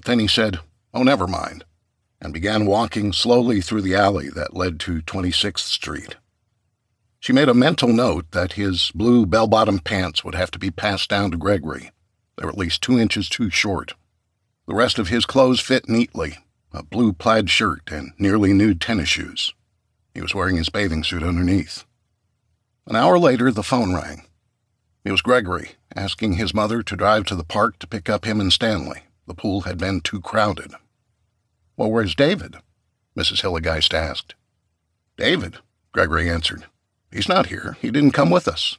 Then he said, "Oh, never mind," and began walking slowly through the alley that led to 26th Street. She made a mental note that his blue bell-bottom pants would have to be passed down to Gregory. They were at least 2 inches too short. The rest of his clothes fit neatly, a blue plaid shirt and nearly nude tennis shoes. He was wearing his bathing suit underneath. An hour later, the phone rang. It was Gregory, asking his mother to drive to the park to pick up him and Stanley. The pool had been too crowded. "Well, where's David?" Mrs. Hilligeist asked. "David," Gregory answered. "He's not here. He didn't come with us."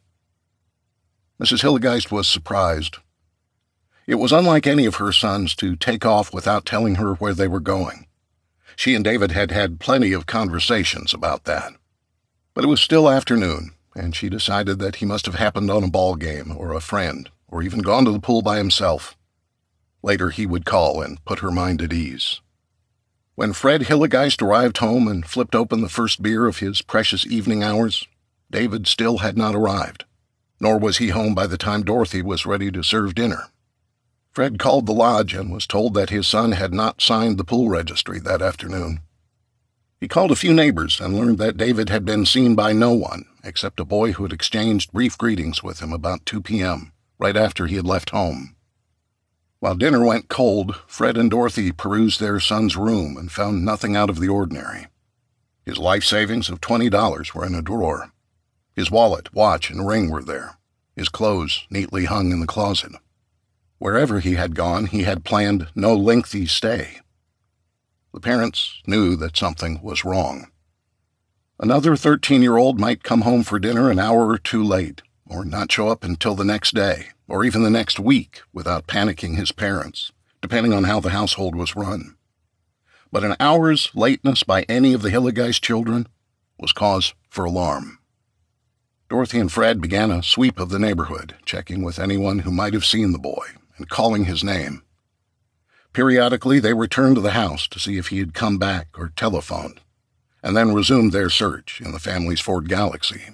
Mrs. Hilligeist was surprised. It was unlike any of her sons to take off without telling her where they were going. She and David had had plenty of conversations about that. But it was still afternoon, and she decided that he must have happened on a ball game or a friend, or even gone to the pool by himself. Later he would call and put her mind at ease. When Fred Hilligeist arrived home and flipped open the first beer of his precious evening hours, David still had not arrived, nor was he home by the time Dorothy was ready to serve dinner. Fred called the lodge and was told that his son had not signed the pool registry that afternoon. He called a few neighbors and learned that David had been seen by no one except a boy who had exchanged brief greetings with him about 2 p.m., right after he had left home. While dinner went cold, Fred and Dorothy perused their son's room and found nothing out of the ordinary. His life savings of $20 were in a drawer. His wallet, watch, and ring were there. His clothes neatly hung in the closet. Wherever he had gone, he had planned no lengthy stay. The parents knew that something was wrong. Another 13-year-old might come home for dinner an hour or two late, or not show up until the next day, or even the next week, without panicking his parents, depending on how the household was run. But an hour's lateness by any of the Hilligeist children was cause for alarm. Dorothy and Fred began a sweep of the neighborhood, checking with anyone who might have seen the boy and calling his name. Periodically, they returned to the house to see if he had come back or telephoned, and then resumed their search in the family's Ford Galaxy.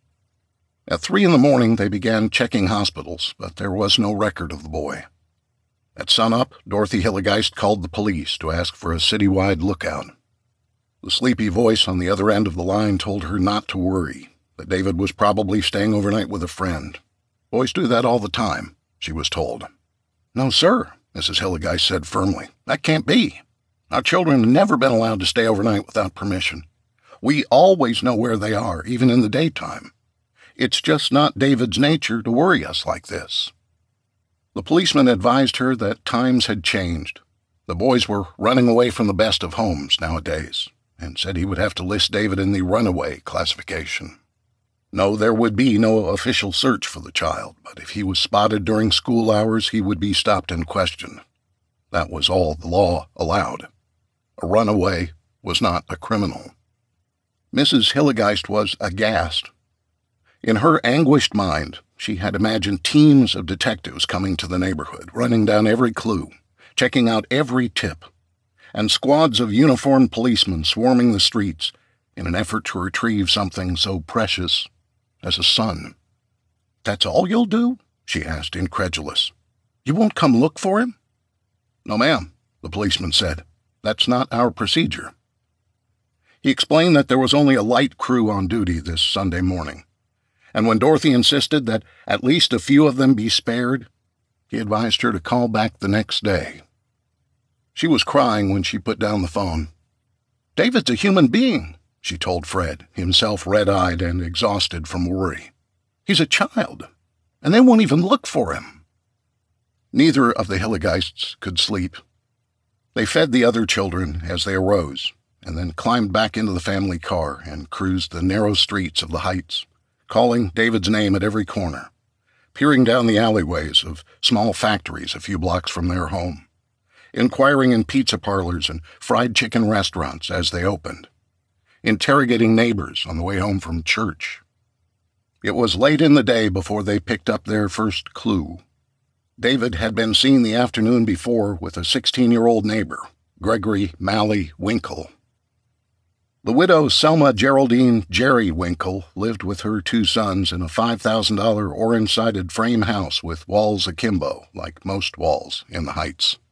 At 3 a.m, they began checking hospitals, but there was no record of the boy. At sunup, Dorothy Hilligeist called the police to ask for a citywide lookout. The sleepy voice on the other end of the line told her not to worry, that David was probably staying overnight with a friend. "Boys do that all the time," she was told. "No, sir," Mrs. Hilligeist said firmly. "That can't be. Our children have never been allowed to stay overnight without permission. We always know where they are, even in the daytime. It's just not David's nature to worry us like this." The policeman advised her that times had changed. The boys were running away from the best of homes nowadays, and said he would have to list David in the runaway classification. No, there would be no official search for the child, but if he was spotted during school hours, he would be stopped and questioned. That was all the law allowed. A runaway was not a criminal. Mrs. Hilligeist was aghast. In her anguished mind, she had imagined teams of detectives coming to the neighborhood, running down every clue, checking out every tip, and squads of uniformed policemen swarming the streets in an effort to retrieve something so precious as a son. "That's all you'll do?" she asked, incredulous. "You won't come look for him?" "No, ma'am," the policeman said. "That's not our procedure." He explained that there was only a light crew on duty this Sunday morning, and when Dorothy insisted that at least a few of them be spared, he advised her to call back the next day. She was crying when she put down the phone. "David's a human being," she told Fred, himself red-eyed and exhausted from worry. "He's a child, and they won't even look for him." Neither of the Hilligeists could sleep. They fed the other children as they arose, and then climbed back into the family car and cruised the narrow streets of the Heights, calling David's name at every corner, peering down the alleyways of small factories a few blocks from their home, inquiring in pizza parlors and fried chicken restaurants as they opened, interrogating neighbors on the way home from church. It was late in the day before they picked up their first clue. David had been seen the afternoon before with a 16-year-old neighbor, Gregory Malley Winkle. The widow Selma Geraldine Jerry Winkle lived with her 2 sons in a $5,000 orange-sided frame house with walls akimbo, like most walls in the Heights.